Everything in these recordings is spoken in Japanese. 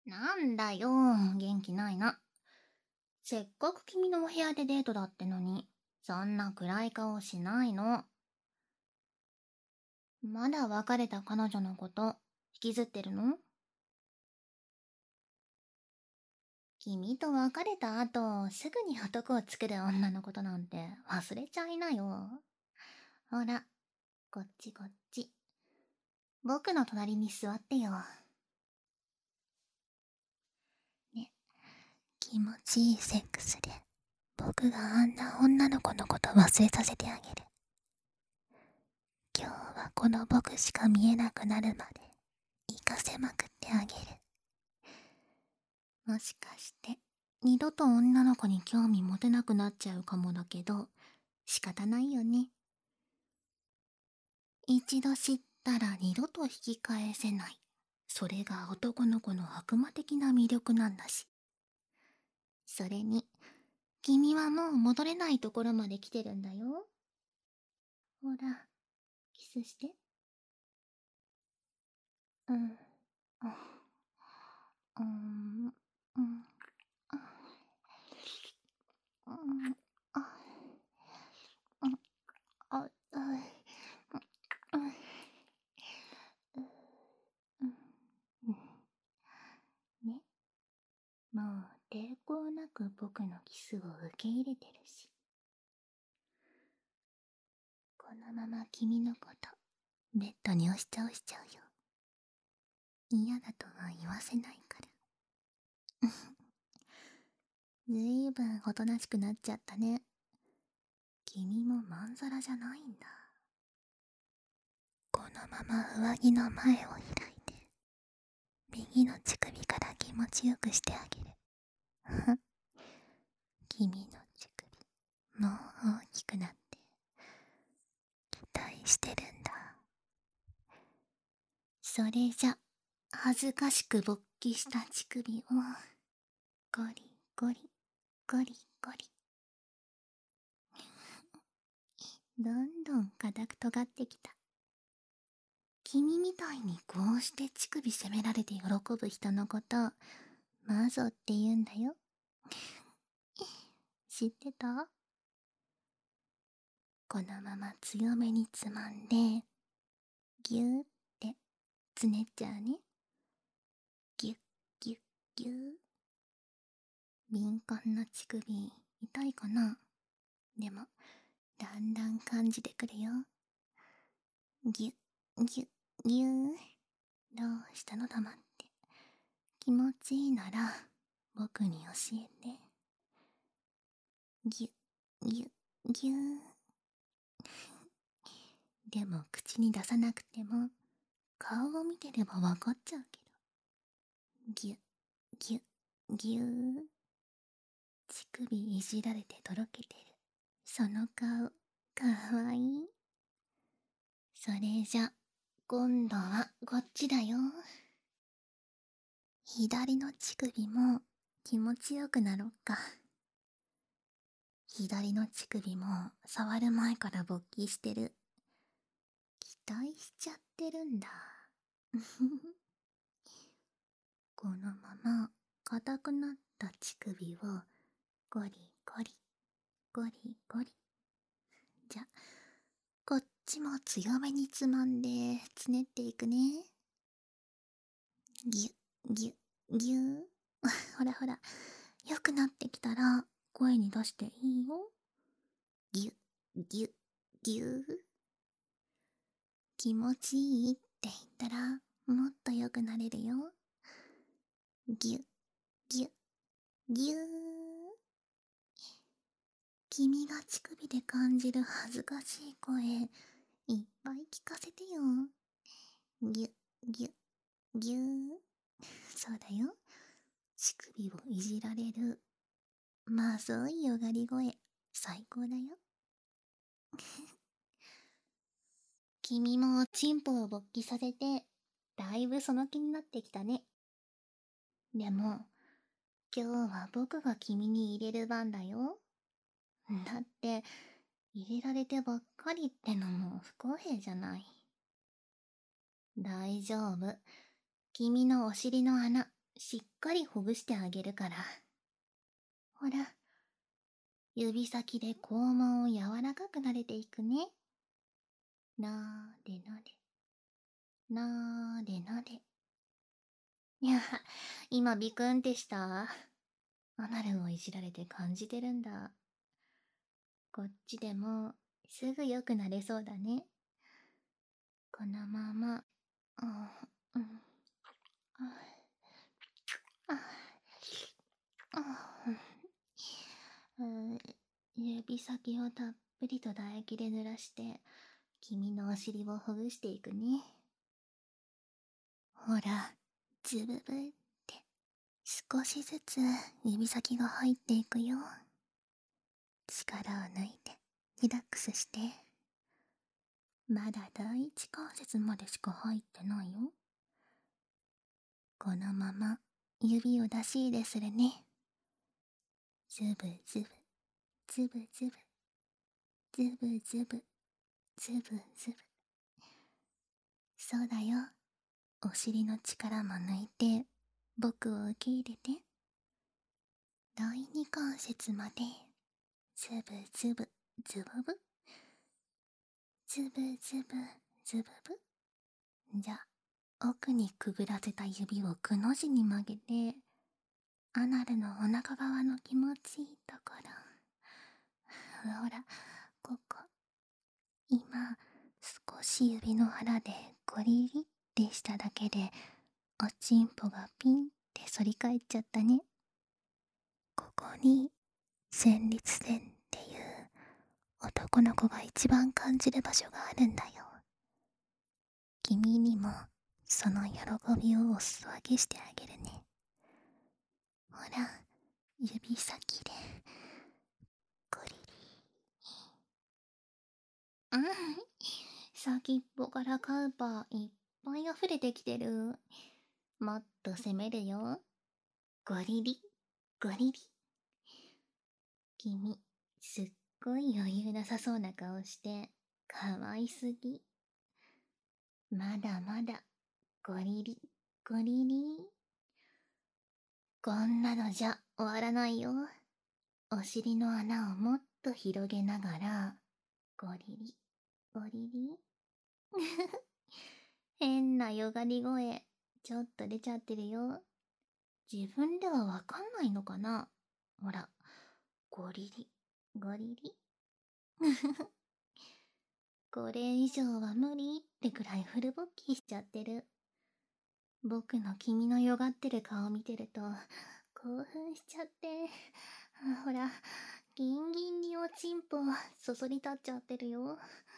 なんだよ、元気ないな。せっかく君のお部屋でデートだってのに、そんな暗い顔しないの。まだ別れた彼女のこと引きずってるの？君と別れた後、すぐに男を作る女のことなんて忘れちゃいなよ。ほら、こっちこっち。僕の隣に座ってよ。ね、気持ちいいセックスで、僕があんな女の子のこと忘れさせてあげる。今日はこの僕しか見えなくなるまで行かせまくってあげる。もしかして二度と女の子に興味持てなくなっちゃうかもだけど、仕方ないよね。一度知ったら二度と引き返せない。それが男の子の悪魔的な魅力なんだし。それに君はもう戻れないところまで来てるんだよ。ほら、キスして。うん。うん。うん。ね、もう抵抗なく僕のキスを受け入れてるし、このまま君のことベッドに押し倒しちゃうよ。嫌だとは言わせないからずいぶんおとなしくなっちゃったね。君もまんざらじゃないんだ。このまま上着の前を開いて、右の乳首から気持ちよくしてあげる君の乳首、もう大きくなって期待してるんだ。それじゃ、恥ずかしく勃起した乳首をゴリゴリゴリゴリどんどん硬く尖ってきた。君みたいにこうして乳首責められて喜ぶ人のことマゾって言うんだよ知ってた？このまま強めにつまんでギューってつねっちゃうね。ギュッギュッギュー。敏感な乳首痛いかな？でもだんだん感じてくるよ。ギュッギュッギュー。どうしたの黙って。気持ちいいなら僕に教えて。ギュッギュッギュー。でも口に出さなくても顔を見てればわかっちゃうけど。ギュッギュッギュー。乳首いじられてとろけてるその顔かわいい。それじゃ今度はこっちだよ。左の乳首も気持ちよくなろっか。左の乳首も触る前から勃起してる。期待しちゃってるんだこのまま硬くなった乳首をゴリゴリゴリゴリ。じゃ、こっちも強めにつまんでつねっていくね。ギュッギュッギューほらほら、よくなってきたら声に出していいよ。ギュッギュッギュー。気持ちいいって言ったらもっと良くなれるよ。ギュッギュッギュー。君が乳首で感じる恥ずかしい声いっぱい聞かせてよ。ギュッギュッギュー。そうだよ、乳首をいじられるまずいよがり声最高だよ君もチンポを勃起させてだいぶその気になってきたね。でも今日は僕が君に入れる番だよ。だって入れられてばっかりってのも不公平じゃない。大丈夫、君のお尻の穴しっかりほぐしてあげるから。ほら、指先で肛門を柔らかくなでていくね。なーでなで。なーでなで。いや、今ビクンってした。アナルをいじられて感じてるんだ。こっちでもすぐ良くなれそうだね。このまま、うん、うん、指先をたっぷりと唾液で濡らして、君のお尻をほぐしていくね。ほら、ズブブって少しずつ指先が入っていくよ。力を抜いてリラックスして。まだ第一関節までしか入ってないよ。このまま指を出し入れするね。ズブズブ、ズブズブ、ズブズブ、ズブズブ。そうだよ。お尻の力も抜いて僕を受け入れて。第二関節までズブズブ、ズブブ、ズブズブ、ズブブ。じゃ、奥にくぐらせた指をくの字に曲げて、アナルのお腹側の気持ちいいところ。ほら、ここ。今、少し指の腹でゴリリってしただけで、おちんぽがピンって反り返っちゃったね。ここに、前立腺っていう男の子が一番感じる場所があるんだよ。君にもその喜びをお裾分けしてあげるね。ほら、指先でゴリリ。先っぽからカウパーいっぱい溢れてきてる。もっと攻めるよ。ゴリリ、ゴリリ。君、すっごい余裕なさそうな顔して、かわいすぎ。まだまだ、ゴリリ、ゴリリ。こんなのじゃ終わらないよ。お尻の穴をもっと広げながら、ゴリリ、ゴリリ。変なよがり声、ちょっと出ちゃってるよ。自分ではわかんないのかな。ほら、ゴリリ、ゴリリ。これ以上は無理ってくらいフル勃起しちゃってる。僕の君のよがってる顔見てると興奮しちゃって、ほら、ギンギンにおちんぽそそり立っちゃってるよ。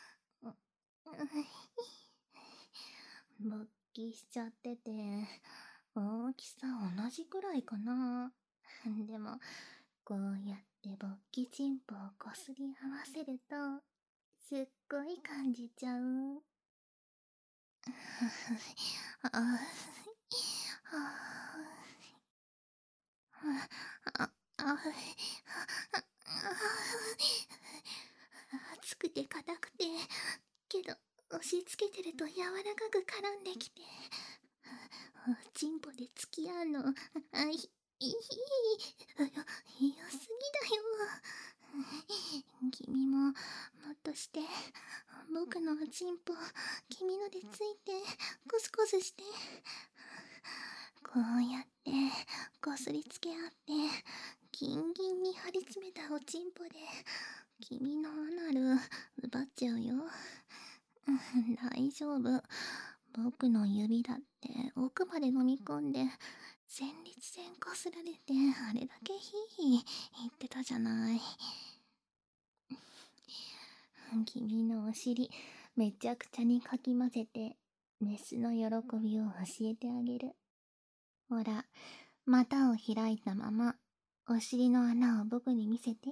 勃起しちゃってて、大きさ同じくらいかな。でも、こうやって勃起チンポをこすり合わせると、すっごい感じちゃう。熱くて硬くて、けど押し付けてると柔らかく絡んできて、チンポで付き合うの、良すぎだよ。君ももっとして、僕のチンポ君のでついてコスコスして、こうやってこすりつけ合ってギンギンに張り詰めたおちんぽで君のアナル奪っちゃうよ。大丈夫。僕の指だって奥まで飲み込んで前立腺こすられてあれだけヒーヒー言ってたじゃない。君のお尻めちゃくちゃにかき混ぜてメスの喜びを教えてあげる。ほら、股を開いたままお尻の穴を僕に見せて。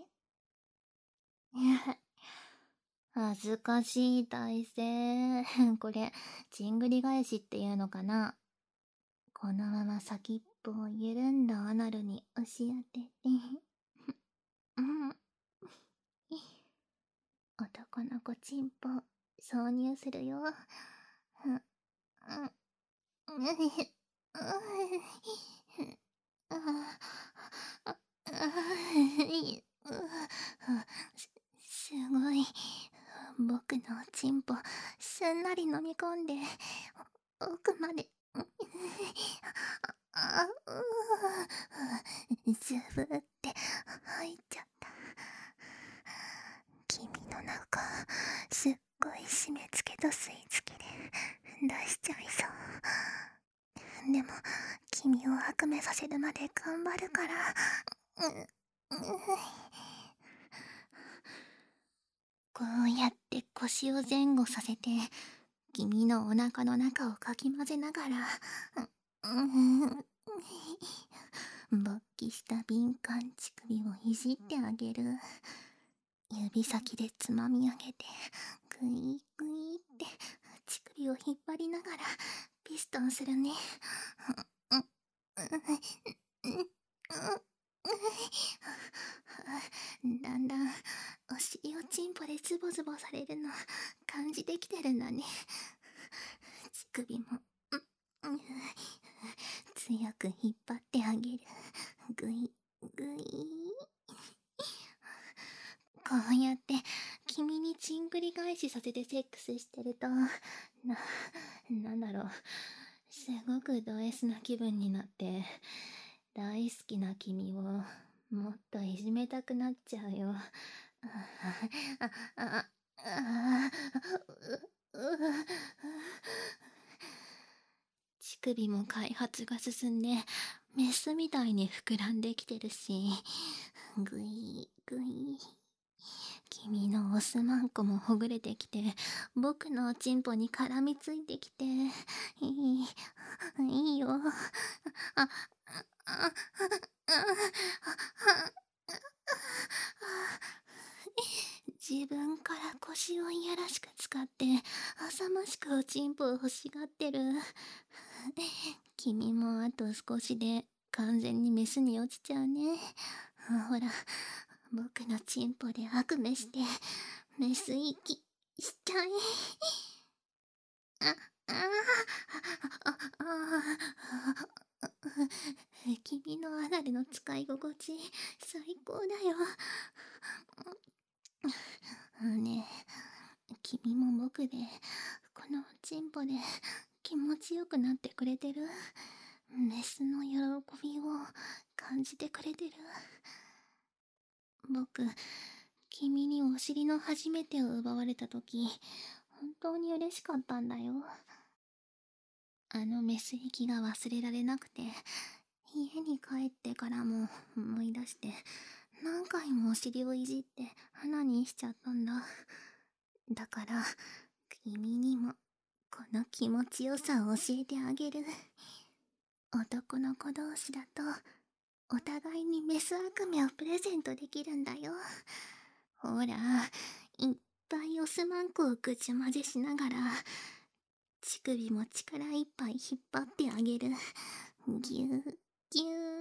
恥ずかしい体勢。これ、ちんぐり返しっていうのかな。このまま先っぽを緩んだアナルに押し当てて。男の子チンポ、挿入するよ。 すんなり飲み込んで奥までズブって入っちゃった。君の中すっごい締め付けと吸い付けで出しちゃいそう。でも君を悪夢させるまで頑張るから。こうやって腰を前後させて君のお腹の中をかき混ぜながら勃起した敏感乳首をいじってあげる。指先でつまみ上げてグイグイって乳首を引っ張りながらピストンするね。だんだんお尻をチンポでズボズボされるの感じてきてるんだね。乳首も強く引っ張ってあげる。グイグイ。こうやって君にちんぐり返しさせてセックスしてるとなんだろう、すごくド S な気分になって大好きな君をもっといじめたくなっちゃうよ。乳首も開発が進んでメスみたいに膨らんできてるし、グイグイ。君のオスマンコもほぐれてきて僕のおちんぽに絡みついてきて、いいよ。自分から腰をいやらしく使って浅ましくおちんぽを欲しがってる。君もあと少しで完全にメスに落ちちゃうね。ほら、僕のチンポで悪夢してメス息しちゃえ。君のアナルの使い心地最高だよ。ねえ、君も僕でこのチンポで気持ちよくなってくれてる？メスの喜びを感じてくれてる？僕、君にお尻の初めてを奪われた時本当に嬉しかったんだよ。あのメス息が忘れられなくて家に帰ってからも思い出して何回もお尻をいじって花にしちゃったんだ。だから君にもこの気持ちよさを教えてあげる。男の子同士だとお互いにメス悪夢をプレゼントできるんだよ。ほら、いっぱいオスマンコをぐちゃ混ぜしながら乳首も力いっぱい引っ張ってあげる。ぎゅーぎゅ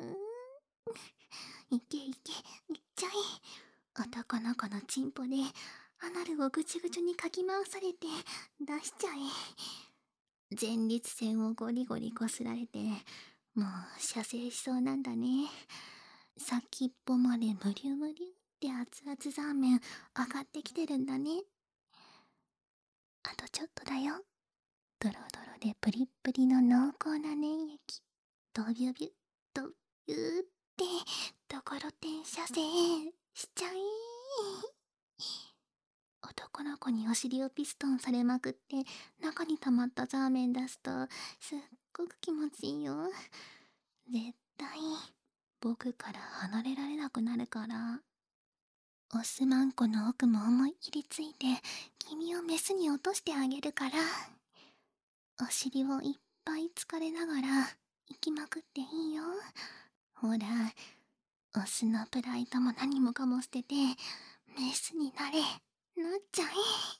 ー。いけいけ、いっちゃい。男の子のチンポでアナルをぐちゅぐちゅにかき回されて出しちゃえ。前立腺をゴリゴリこすられてもう射精しそうなんだね。先っぽまでムリュムリュって熱々ザーメン上がってきてるんだね。あとちょっとだよ。ドロドロでプリップリの濃厚な粘液。ドビュビュドビューってところてん射精しちゃえ。男の子にお尻をピストンされまくって中に溜まったザーメン出すとすっごく気持ちいいよ。絶対僕から離れられなくなるから。オスマンコの奥も思いっきりついて君をメスに落としてあげるから。お尻をいっぱい疲れながら行きまくっていいよ。ほら、オスのプライドも何もかも捨ててメスになれ、なっちゃえ。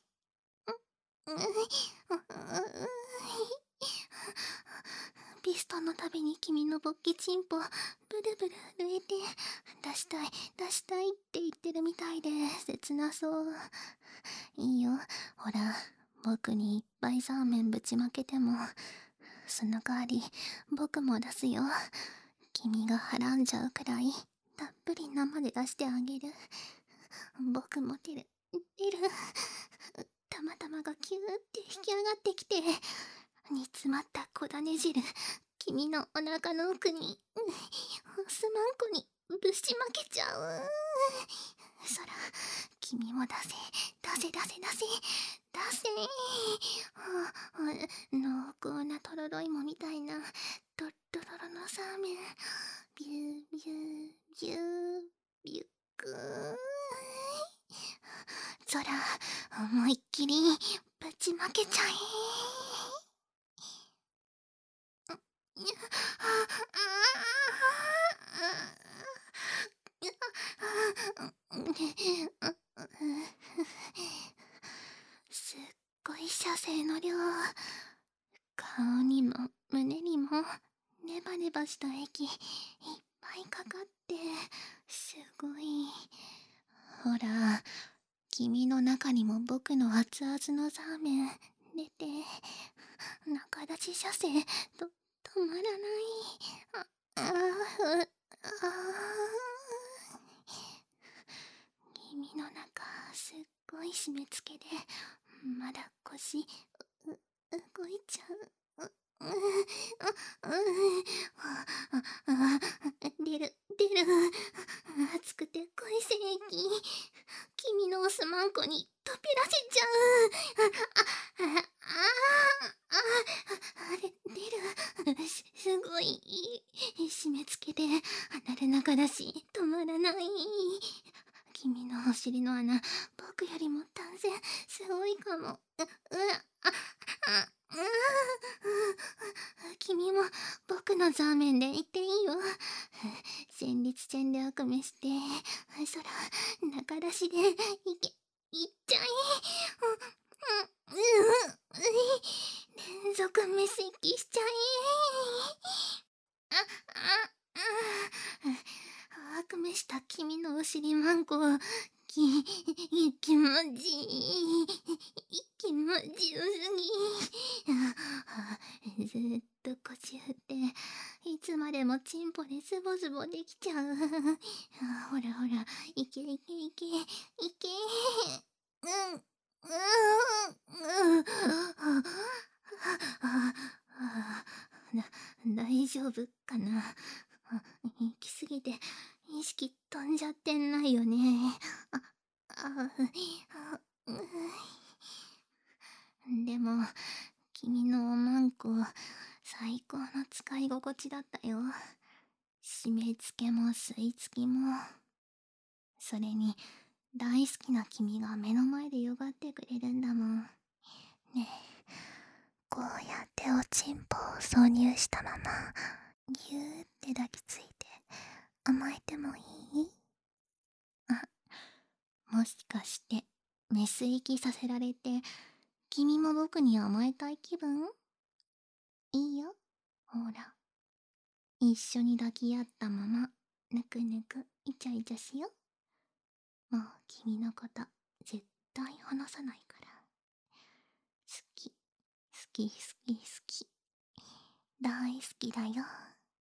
ピストンのたびに君の勃起チンポブルブル震えて出したい出したいって言ってるみたいで切なそう。いいよ、ほら僕にいっぱいザーメンぶちまけてもその代わり僕も出すよ。君がはらんじゃうくらいたっぷり生で出してあげる。僕も出るたまたまがキューって引き上がってきて、煮詰まった小種汁、君のお腹の奥に、すまんこにぶしまけちゃう。そら、君も出せ、出せ出せ出せ、出せ。濃厚なとろろ芋みたいな、とろとろのサーメン。ビュービュービュービュックー。そら、思いっきりぶちまけちゃえ。すっごい射精の量。顔にも胸にもネバネバした液いっぱいかかって、すごい。ほら、君の中にも僕の熱々のサーメン出て、中出し射精と止まらない。君の中すっごい締め付けで、まだ腰動いちゃう。出る熱くて濃い精液、君のおすまんこに飛びらせちゃう。出る。すごい締め付けでアナル中だし止まらない。君のお尻の穴、僕よりも断然すごいかも。君も僕のザーメンで言っていいよ。戦慄戦で悪夢して、そら、中出しでいっちゃい。連続メス息しちゃえ。悪夢した君のお尻マンコ、気持ちいい。気持ちよすぎ。ずっと腰振って、いつまでもチンポでズボズボできちゃう。ほらほら、いけいけいけ、いけ。大丈夫かな。行きすぎて意識飛んじゃってないよね。でも君のおまんこ最高の使い心地だったよ。締め付けも吸い付きも。それに大好きな君が目の前でよがってくれるんだもん。ねえ、こうやっておちんぽを挿入したままぎゅーって抱きついて甘えてもいい？もしかしてメス息させられて君も僕に甘えたい気分？いいよ、ほら、一緒に抱き合ったままぬくぬくイチャイチャしよう。もう君のこと絶対離さないから。好き好き好き好き、大好きだよ。